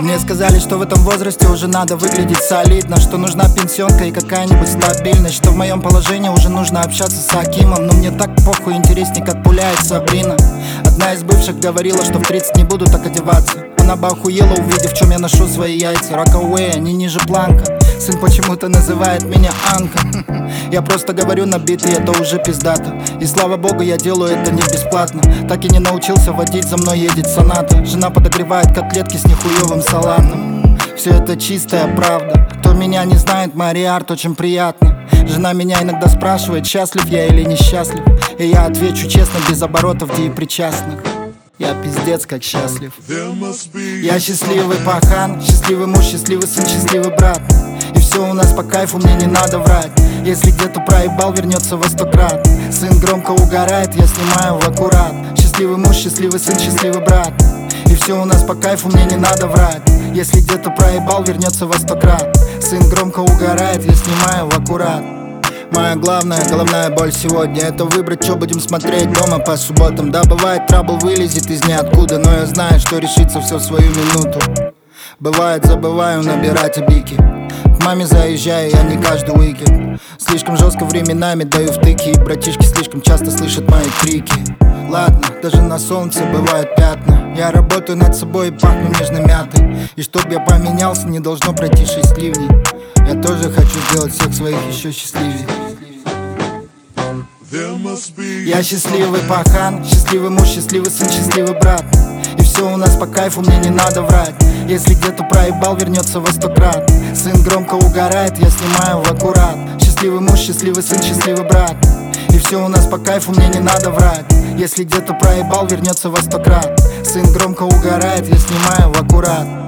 Мне сказали, что в этом возрасте уже надо выглядеть солидно, что нужна пенсионка и какая-нибудь стабильность, что в моем положении уже нужно общаться с Акимом. Но мне так похуй, интересней, как пуляет Сабрина. Одна из бывших говорила, что в 30 не буду так одеваться. Она бы охуела, увидев, в чем я ношу свои яйца. Рокауэй, они ниже планка. Сын почему-то называет меня Анка. Я просто говорю на биты, это уже пиздато. И слава богу, я делаю это не бесплатно. Так и не научился водить, за мной едет соната. Жена подогревает котлетки с нихуевым салатом. Все это чистая правда. Кто меня не знает, Мариарт, очень приятно. Жена меня иногда спрашивает, счастлив я или несчастлив. И я отвечу честно, без оборотов деепричастных. Я пиздец как счастлив. Я счастливый пахан, счастливый муж, счастливый сын, счастливый брат. И все у нас по кайфу, мне не надо врать. Если где-то проебал, вернется во 100 крат. Сын громко угорает, я снимаю в аккурат. Счастливый муж, счастливый сын, счастливый брат. И все у нас по кайфу, мне не надо врать. Если где-то проебал, вернется во 100 крат. Сын громко угорает, я снимаю в аккурат. Моя главная головная боль сегодня — это выбрать, что будем смотреть дома по субботам. Да, бывает, трабл вылезет из ниоткуда, но я знаю, что решится все в свою минуту. Бывает, забываю набирать обики. К маме заезжаю я не каждый уикенд. Слишком жестко временами даю втыки, и братишки слишком часто слышат мои крики. Ладно, даже на солнце бывают пятна. Я работаю над собой и пахну нежной мятой. И чтоб я поменялся, не должно пройти 6 ливней. Я тоже хочу сделать всех своих еще счастливее. Я счастливый пахан, счастливый муж, счастливый сын, счастливый брат. И все у нас по кайфу, мне не надо врать. Если где-то проебал, вернется во 100 крат. Сын громко угорает, я снимаю в аккурат. Счастливый муж, счастливый сын, счастливый брат. И все у нас по кайфу, мне не надо врать. Если где-то проебал, вернется во 100 крат. Сын громко угорает, я снимаю в аккурат.